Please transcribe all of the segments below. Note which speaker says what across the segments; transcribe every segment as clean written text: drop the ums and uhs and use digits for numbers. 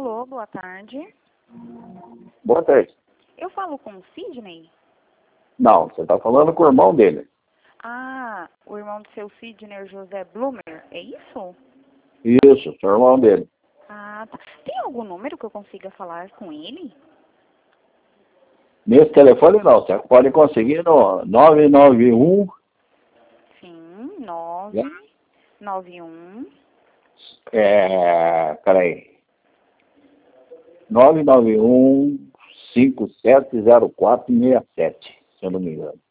Speaker 1: Alô, boa tarde.
Speaker 2: Boa tarde.
Speaker 1: Eu falo com o Sidney?
Speaker 2: Não, você está falando com o irmão dele.
Speaker 1: Ah, o irmão do seu Sidney, o José Blumer, é isso?
Speaker 2: Isso, sou irmão dele.
Speaker 1: Ah, tá. Tem algum número que eu consiga falar com ele?
Speaker 2: Nesse telefone não, você pode conseguir no 991,
Speaker 1: Sim,
Speaker 2: né?
Speaker 1: 991.
Speaker 2: Peraí, 991-570467, se eu não me engano.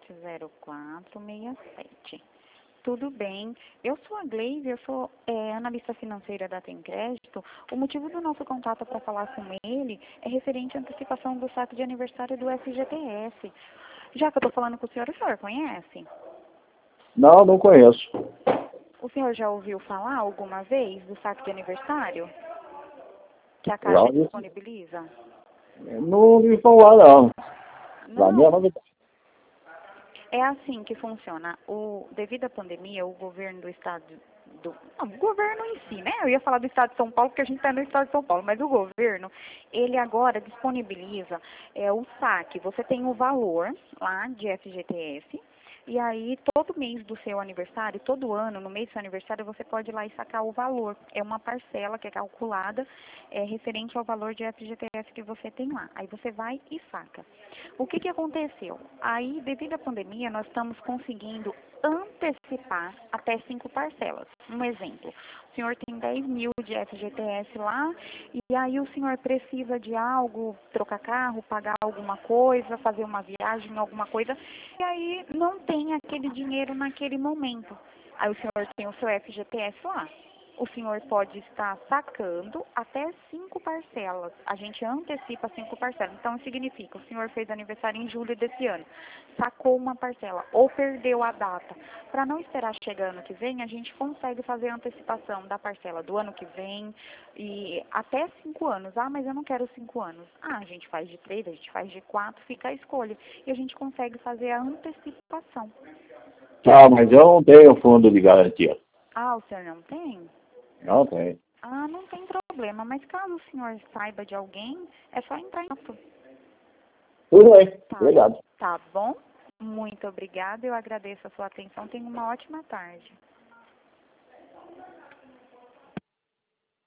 Speaker 1: 70467. Tudo bem. Eu sou a Gleice, eu sou analista financeira da Tem Crédito. O motivo do nosso contato para falar com ele é referente à antecipação do saque de aniversário do FGTS. Já que eu estou falando com o senhor conhece?
Speaker 2: Não, não conheço.
Speaker 1: O senhor já ouviu falar alguma vez do saque de aniversário que a
Speaker 2: Já
Speaker 1: Caixa
Speaker 2: ouvi,
Speaker 1: disponibiliza?
Speaker 2: não ouvi falar não. Pra mim é
Speaker 1: Não.
Speaker 2: novidade.
Speaker 1: É assim que funciona. Devido à pandemia, o governo do estado não, o governo em si, né? Eu ia falar do estado de São Paulo, porque a gente está no estado de São Paulo, mas o governo, ele agora disponibiliza o saque. Você tem o valor lá de FGTS, e aí todo mês do seu aniversário, todo ano, no mês do seu aniversário, você pode ir lá e sacar o valor. É uma parcela que é calculada referente ao valor de FGTS que você tem lá. Aí você vai e saca. O que aconteceu? Aí, devido à pandemia, nós estamos conseguindo antecipar até 5 parcelas. Um exemplo, o senhor tem 10 mil de FGTS lá, e aí o senhor precisa de algo, trocar carro, pagar alguma coisa, fazer uma viagem, alguma coisa, e aí não tem aquele dinheiro naquele momento. Aí o senhor tem o seu FGTS lá. O senhor pode estar sacando até 5 parcelas. A gente antecipa 5 parcelas. Então, significa, o senhor fez aniversário em julho desse ano, sacou uma parcela ou perdeu a data. Para não esperar chegar ano que vem, a gente consegue fazer a antecipação da parcela do ano que vem e até 5 anos. Ah, mas eu não quero 5 anos. Ah, a gente faz de 3, a gente faz de 4, fica a escolha. E a gente consegue fazer a antecipação.
Speaker 2: Ah, mas eu não tenho fundo de garantia.
Speaker 1: Ah, o senhor não tem?
Speaker 2: Não tenho.
Speaker 1: Ah, não tem problema, mas caso o senhor saiba de alguém, é só entrar em contato.
Speaker 2: Tudo bem,
Speaker 1: Tá,
Speaker 2: obrigado.
Speaker 1: tá bom? Muito obrigada, eu agradeço a sua atenção. Tenha uma ótima tarde.